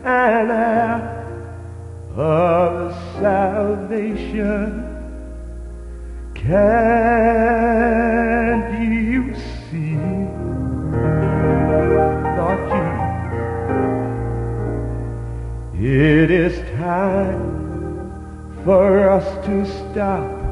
and heir of salvation. Can't you see, Lord Jesus, it is time for us to stop